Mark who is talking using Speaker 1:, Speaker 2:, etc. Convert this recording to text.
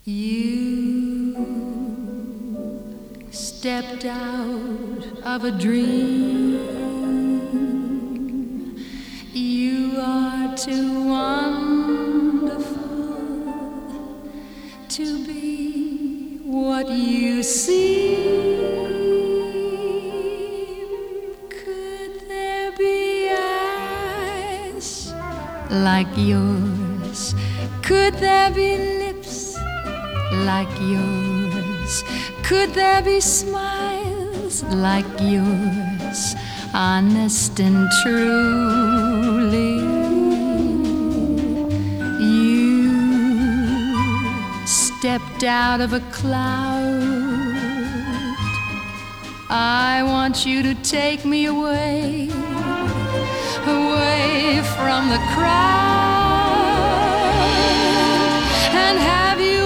Speaker 1: You stepped out of a dream. You are too wonderful to be what you seem. Could there be eyes like yours? Could there be lips like yours? Could there be smiles like yours? Honest and truly, you stepped out of a cloud. I want you to take me away, away from the crowd.